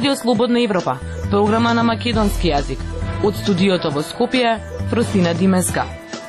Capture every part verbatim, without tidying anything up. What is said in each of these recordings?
Радио Слободна Европа, програма на македонски јазик. Од студиото во Скопје, Фросина Димеска.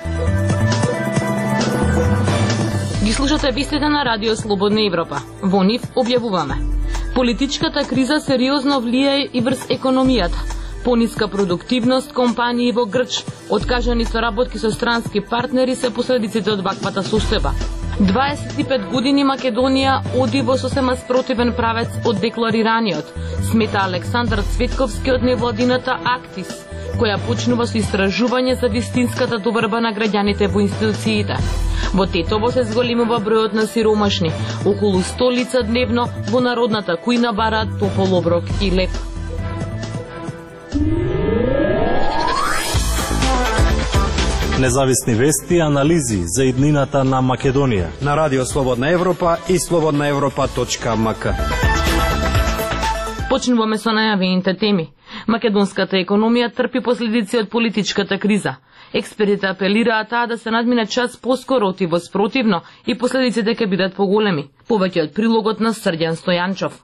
Ги слушате вестите на Радио Слободна Европа. Во нив објавуваме: политичката криза сериозно влијае и врз економијата. Пониска продуктивност компании во Грч, откажани соработки со странски партнери се последиците од ваквата состојба. дваесет и пет години Македонија оди во сосема спротивен правец од декларираниот, смета Александар Цветковски од невладината Актис, која почнува со истражување за вистинската доверба на граѓаните во институциите. Во Тетово се зголемува бројот на сиромашни, околу сто лица дневно во народната кујна бараат топол оброк и леп. Независни вести и анализи за иднината на Македонија на Радио Слободна Европа и слободна европа точка ем ка. Почнуваме со најавените теми. Македонската економија трпи последици од политичката криза. Експертите апелираат таа да се надмине час поскоро оти во спротивно и последиците ќе бидат поголеми. Повеќе од прилогот на Срđan Стојанчов.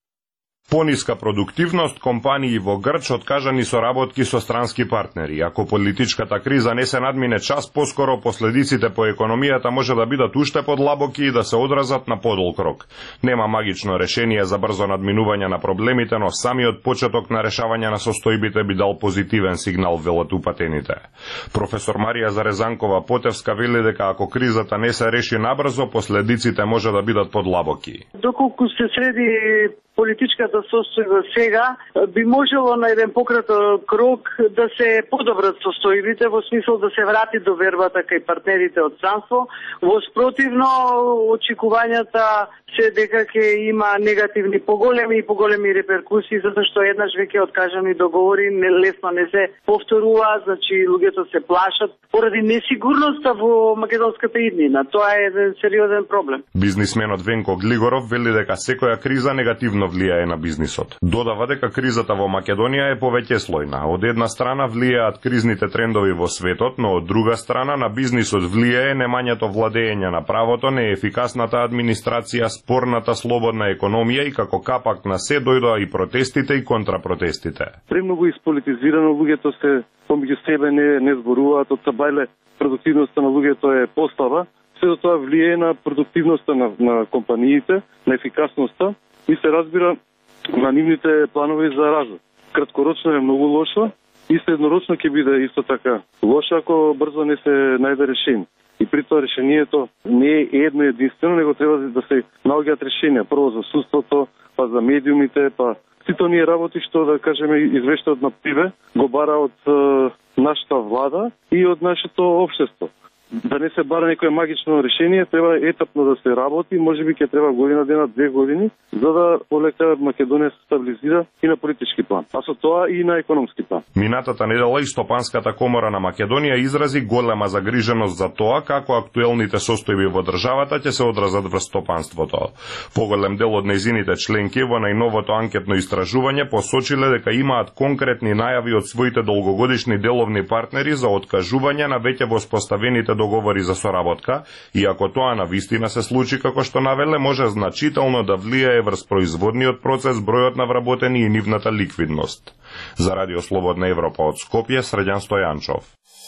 Пониска продуктивност, компании во Грч откажани соработки со странски партнери. Ако политичката криза не се надмине час поскоро, последиците по економијата може да бидат уште подлабоки и да се одразат на подолг рок. Нема магично решение за брзо надминување на проблемите, но самиот почеток на решавање на состојбите би дал позитивен сигнал, велат упатените. Професор Марија Зарезанкова Потевска вели дека ако кризата не се реши набрзо, последиците може да бидат подлабоки. Доколку се среди политичката состојба сега, би можело на еден пократок рок да се подобрат состојбите во смисол да се врати довербата кај партнерите од странство. Во спротивно, очекувањата се дека ќе има негативни поголеми и поголеми реперкусии, затоа што еднаш веќе откажани договори не, лесно не се повторуваат, значи луѓето се плашат поради несигурноста во македонската иднина. Тоа е еден сериозен проблем. Бизнисменот Венко Глигоров вели дека секоја криза негативно влијае на бизнисот. Додава дека кризата во Македонија е повеќе слојна. Од една страна влијаат кризните трендови во светот, но од друга страна на бизнисот влијае немањето владење на правото, неефикасната администрација, спорната слободна економија и како капак на се дојдоа и протестите и контрапротестите. Премногу исполитизирано, луѓето се помеѓу себе не, не зборуваат, од сабајле продуктивноста на луѓето е послаба. Сето тоа влијае на продуктивноста на, на компаниите, на ефикасноста и се разбира на нивните планови за развој. Краткорочно е многу лошо и среднорочно ќе биде исто така лошо ако брзо не се најде решение. И при тоа решението не е едно единствено, него треба да се наоѓаат решенија. Прво за судството, па за медиумите, па сите оние работи што, да кажеме, извештаат на пиве, го бара од е, нашата влада и од нашето општество. Да не се бара некое магично решение, треба етапно да се работи, можеби ќе треба година дена, две години, за да полека Македонија се стабилизира и на политички план, а со тоа и на економски план. Минатата недела и Стопанската комора на Македонија изрази голема загриженост за тоа како актуелните состојби во државата ќе се одразат врз стопанството. Поголем дел од нејзините членки во најновото анкетно истражување посочиле дека имаат конкретни најави од своите долгогодишни деловни партнери за откажување на веќе воспоставените договори за соработка, и ако тоа на вистина се случи како што навеле, може значително да влијае врз производниот процес, бројот на вработени и нивната ликвидност. За Радио Слободна Европа од Скопје, Срđan Стојанчов.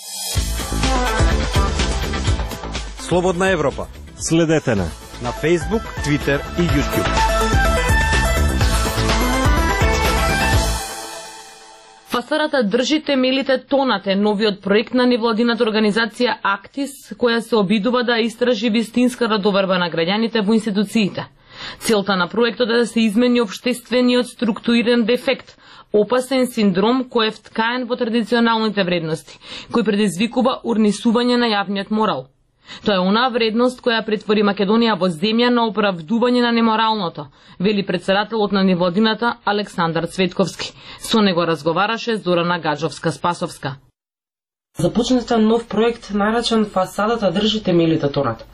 Слободна Европа. Следете на на Facebook, Twitter и YouTube. Фасадата држи темелите тонат е новиот проект на невладината организација Актис, која се обидува да истражи вистинската доверба на граѓаните во институциите. Целта на проектот е да се измени општествениот структуриран дефект, опасен синдром кој е вткаен во традиционалните вредности, кој предизвикува урнисување на јавниот морал. Тоа е онаа вредност која претвори Македонија во земја на оправдување на неморалното, вели претседателот на невладината Александар Цветковски. Со него разговараше Зорана Гаджовска-Спасовска. Започнете нов проект наречен Фасадата држи темелите тонат.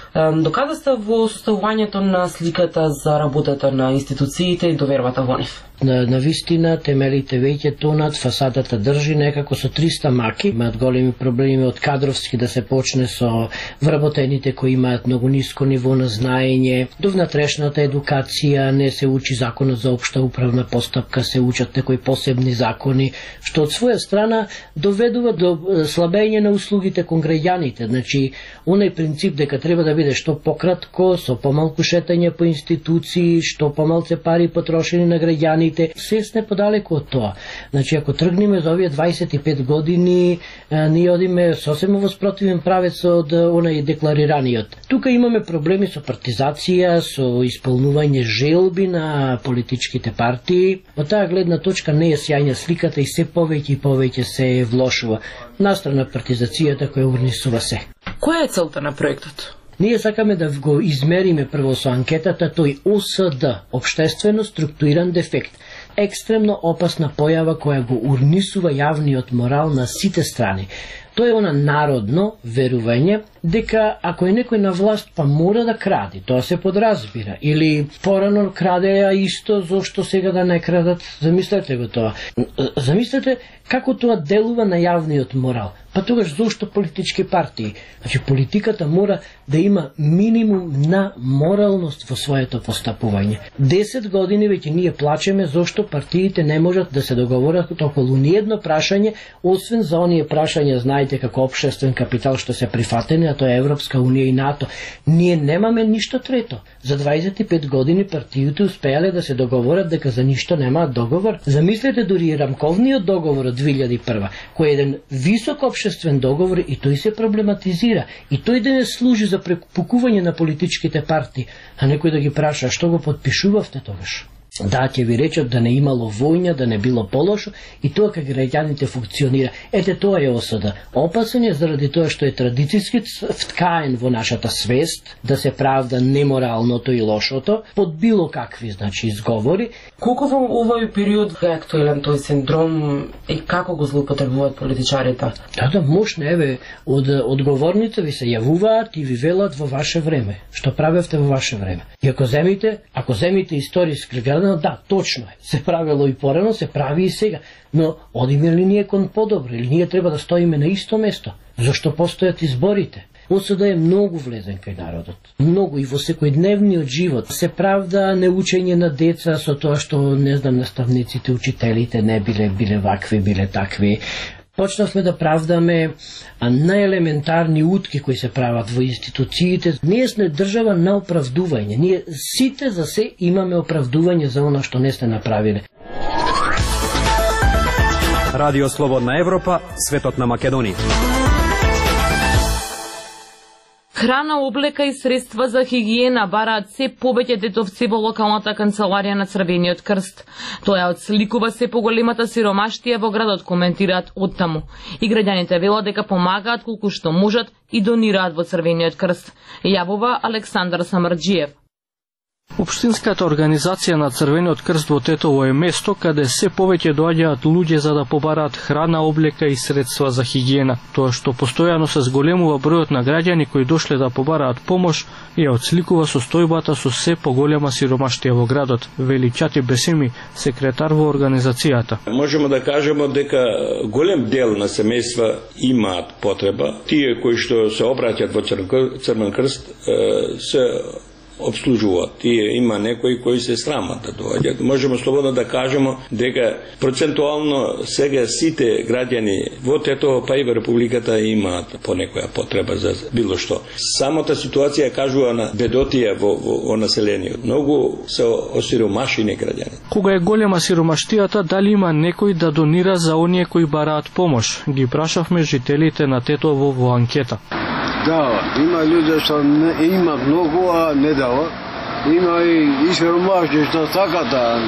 Докаде сте во составувањето на сликата за работата на институциите и довербата во нив? На, на вистина, темелите веќе тонат, фасадата држи некако со триста маки. Имаат големи проблеми од кадровски да се почне со вработените кои имаат многу ниско ниво на знаење, до внатрешната едукација, не се учи законот за општа управна постапка, се учат некои посебни закони, што од своја страна доведува до слабење на услугите кон граѓаните. Значи, онај принцип дека треба да биде што пократко, со помалку шетање по институции, што помалце пари потрошени на граѓаните, се сме подалеку од тоа. Значи, ако тргнеме за овие дваесет и пет години, ние одиме сосема во спротивен правец од онај декларираниот. Тука имаме проблеми со партизација, со исполнување желби на политичките партии. Од таа гледна точка не е сјајна сликата и се повеќе и повеќе се влошува. Настрана партизацијата која урнисува се. Која е целта на проектот? Ние сакаме да го измериме прво со анкетата тој О С Д, општествено структуриран дефект, екстремно опасна појава која го урнисува јавниот морал на сите страни. Тоа е она народно верување дека ако е некој на власт па мора да кради, тоа се подразбира, или порано крадеа исто зошто сега да не крадат. Замислете го тоа. Замислете како тоа делува на јавниот морал. Па тогаш зошто политички партии? Значи политиката мора да има минимум на моралност во своето постапување. Десет години веќе ние плачеме зошто партиите не можат да се договорат околу ниедно прашање, освен за оние прашања, знаете, како општествен капитал што се прифатени, а тоа е Европска унија и НАТО. Ние немаме ништо трето. За дваесет и пет години партиите успеале да се договорат дека за ништо немаат договор. Замислете дури и рамковниот договор од две илјади и прва, кој е еден висок општествен договор и тој се проблематизира. И тој да не служи за препукување на политичките партии, а некој да ги праша што го подпишувавте тогаш. Да, ќе ви речат да не имало војна, да не било полошо и тоа кај граѓаните функционира. Ете тоа е О С Д. Опасен е заради тоа што е традицијски вткаен во нашата свест да се правда неморалното и лошото под било какви, значи, изговори. Колку во овој период е актуелен тој синдром и како го злоупотребуваат политичарите? Да, да, мощно, еве, од одговорните ви се јавуваат и ви велат во ваше време. Што правевте во ваше време? И ако земите, ако земите историски градено, да, точно е. Се правило и порано, се прави и сега. Но одиме ли ние кон подобро или ние треба да стоиме на исто место? Зашто постојат изборите? О С Д е многу влезен кај народот. Многу и во секојдневниот живот. Се правда неучење на деца со тоа што, не знам, наставниците, учителите не биле, биле вакви, биле такви. Почнавме да правдаме најелементарни утки кои се прават во институциите. Ние сме држава на оправдување. Ние сите за се имаме оправдување за она што не сте направиле. Радио Слободна Европа, светот на Македонија. Храна, облека и средства за хигиена бараат се повеќе детовци во локалната канцеларија на Црвениот крст. Тоа отсликува се поголемата сиромаштија во градот, коментираат оттаму. И граѓаните велат дека помагаат колку што можат и донираат во Црвениот крст. Јавува Александар Самарџиев. Општинската организација на Црвениот крст во Тетово е место каде се повеќе доаѓаат луѓе за да побараат храна, облека и средства за хигиена. Тоа што постојано се зголемува бројот на граѓани кои дошле да побараат помош и ја отсликува состојбата со се поголема сиромаштија во градот, вели Чати Бесеми, секретар во организацијата. Можеме да кажеме дека голем дел на семејства имаат потреба. Тие кои што се обраќаат во Црвен крст се обслужуваат. Тие има некои кои се срамат да доаѓаат. Можеме слободно да кажеме дека процентуално сега сите граѓани во Тетово па и во Републиката имаат по некоја потреба за било што. Самата ситуација кажува на бедотија во, во, во населението. Многу се осиромашени граѓани. Кога е голема сиромаштијата, дали има некој да донира за оние кои бараат помош? Ги прашавме жителите на Тетово во анкета. Да, има луѓе што не, има многу, а не дава. Има и, и сиромашни што сакат да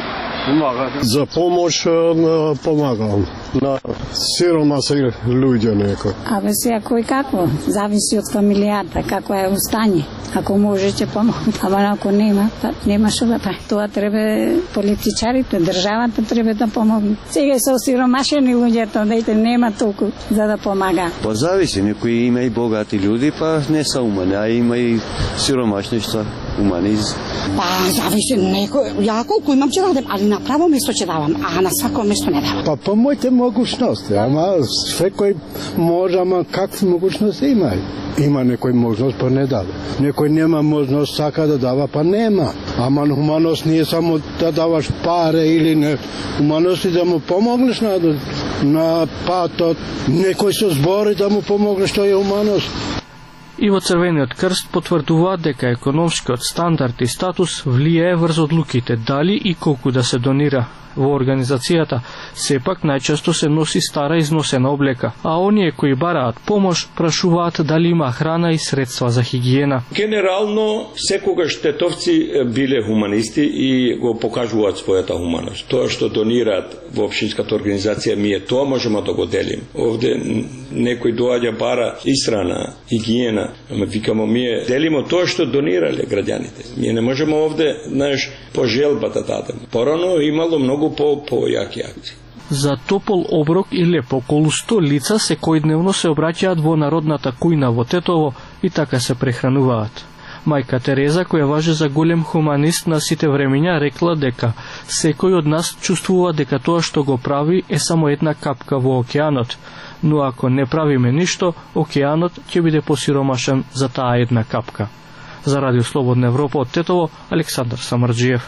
помагате? За помош помагам на сиромаси луѓе некој. Абе сега кој како, зависи од фамилијата, како е устање. Ако може ќе помогне, ама ако нема, па нема што да прави. Тоа треба политичарите, државата треба да помогне. Сега се осиромашени луѓето, дете нема толку за да помага. Па зависи, некои има и богати луѓе, па не се умани, а има и сиромашни што умани. Па зависи некој, ја колку имам ќе дадем, али на право место ќе давам, а на свако место не давам. Па по моите могуćности, ама секој може, ама какви могуćности има? Има некој можност, па не дава. Некој нема можност, сака да дава, па нема. Ама хуманост не е само да даваш паре или не. Хуманост е да му помогнеш на, на патот. Некој се збори да му помогнеш, тоа е хуманост. И во Црвениот крст потврдуваат дека економскиот стандард и статус влијае врз одлуките дали и колку да се донира. Во организацијата сепак најчесто се носи стара износена облека, а оние кои бараат помош прашуваат дали има храна и средства за хигиена. Генерално, секогаш тетовци биле хуманисти и го покажуваат својата хуманост. Тоа што донираат во општинската организација, ми е тоа можеме да го делим. Овде некој доаѓа бара исрана, хигиена, ама викамо ние делимо тоа што донирале граѓаните. Ние не можеме овде, знаеш, по желба да дадем. Порано имало многу по појаки акции. За топол оброк и леп околу сто лица секојдневно се обраќаат во народната кујна во Тетово и така се прехрануваат. Мајка Тереза, која важи за голем хуманист на сите времиња, рекла дека секој од нас чувствува дека тоа што го прави е само една капка во океанот, но ако не правиме ништо, океанот ќе биде посиромашен за таа една капка. За Радио Слободна Европа од Тетово, Александар Самарджиев.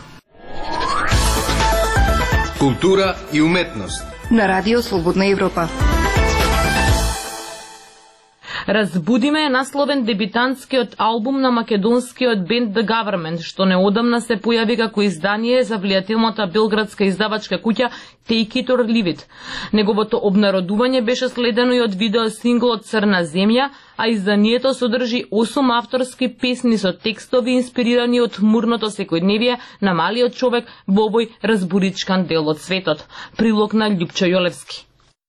Култура и уметност на Радио Слободна Европа. Разбудиме е насловен дебитантскиот албум на македонскиот бенд The Government, што неодамна се појави како издание за влијателната белградска издавачка куќа Take It or Leave It. Неговото обнародување беше следено и од видео синглот Црна земја, а изданието содржи осум авторски песни со текстови инспирирани од мурното секојдневие на малиот човек во овој разбуричкан дел од светот. Прилог на Љупчо Јолевски.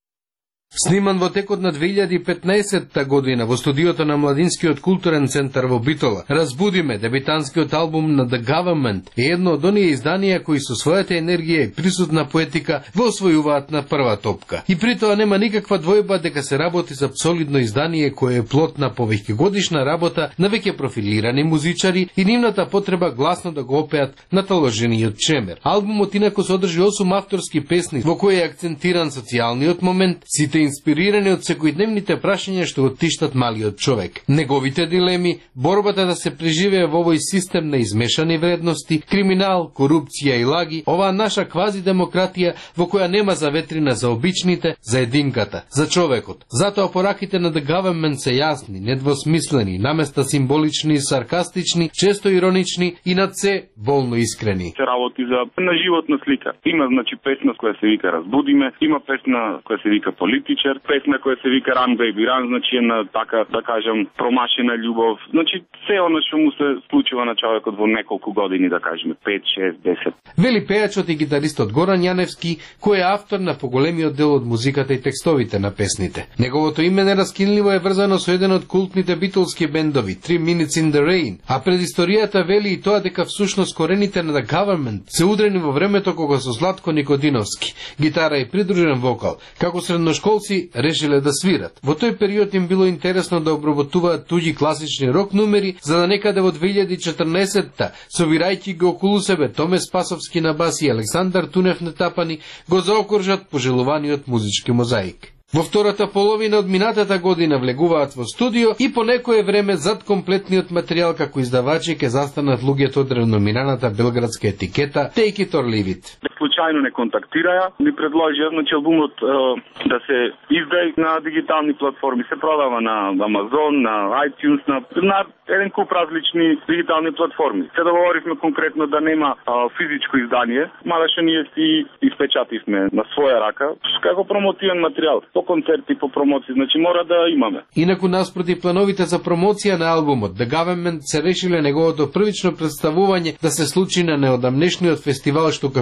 Сниман во текот на две илјади и петнаесетта година во студиото на Младинскиот културен центар во Битола, Разбудиме, дебитантскиот албум на The Government, е едно од оние изданија кои со својата енергија и присутна поетика го освојуваат на прва топка. И при тоа нема никаква двојба дека се работи за солидно издание кое е плод на повеќегодишна работа на веќе профилирани музичари и нивната потреба гласно да го опеат наталожениот чемер. Албумот инаку содржи осум авторски песни во кои е акцентиран социјалниот момент, сите инспирирани од секојдневните прашања што го тиштат малиот човек. Неговите дилеми, борбата да се преживее во овој систем на измешани вредности, криминал, корупција и лаги, оваа наша квази демократија во која нема заветрина за обичните, за единката, за човекот. Затоа пораките на The Government се јасни, недвосмислени, наместа символични и саркастични, често иронични и над се болно искрени. Се работи за на животна слика. Има значи песна која се вика Разбудиме, има песна која се вика Политичар, песна која се вика Run Baby Run, значи е на така да кажам промашена љубов. Значи се она што му се случува на човекот во неколку години, да кажеме пет, шест, десет. Вели пејачот и гитаристот Горан Јаневски, кој е автор на поголемиот дел од музиката и текстовите на песните. Неговото име нераскинливо е врзано со еден од култните битолски бендови Three Minutes in the Rain, а предисторијата вели и тоа дека всушност корените на The Government се удрени во времето кога со Златко Никодиновски, гитара и придружен вокал, како средношколци решиле да свират. Во тој период им било интересно да обработуваат туѓи класични рок numери, за да некаде во две илјади и четрнаесетта, собирајќи го околу себе Томе Спасовски на бас и Александар Тунев на тапани, го заокружат пожелуваниот музички мозаик. Во втората половина од минатата година влегуваат во студио и по некое време зад комплетниот материјал како издавачи ќе застанат луѓето од реномираната белградска етикета Take It or Leave It. Случајно не контактираја, ни предложија значи албумот е, да се издаде на дигитални платформи, се продава на Amazon, на iTunes, на, на еден куп различни дигитални платформи. Се договоривме конкретно да нема а, физичко издание, мада што ние си испечативме на своја рака како промотивен материјал. По концерти, по промоции, значи мора да имаме. Инаку наспроти плановите за промоција на албумот, The Government се решиле неговото првично представување да се случи на неодамнешниот фестивал што како организација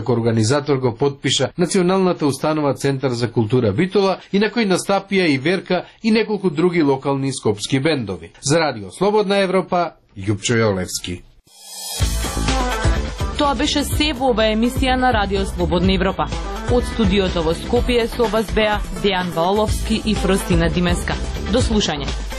организатор го подпиша Националната установа Центар за култура Битола и на кој настапија и Верка и неколку други локални скопски бендови. За Радио Слободна Европа, Јупчо Јолевски. Тоа беше се во ова емисија на Радио Слободна Европа. Од студиото во Скопје со вас беа Дејан Ваоловски и Фростина Димеска. До слушање.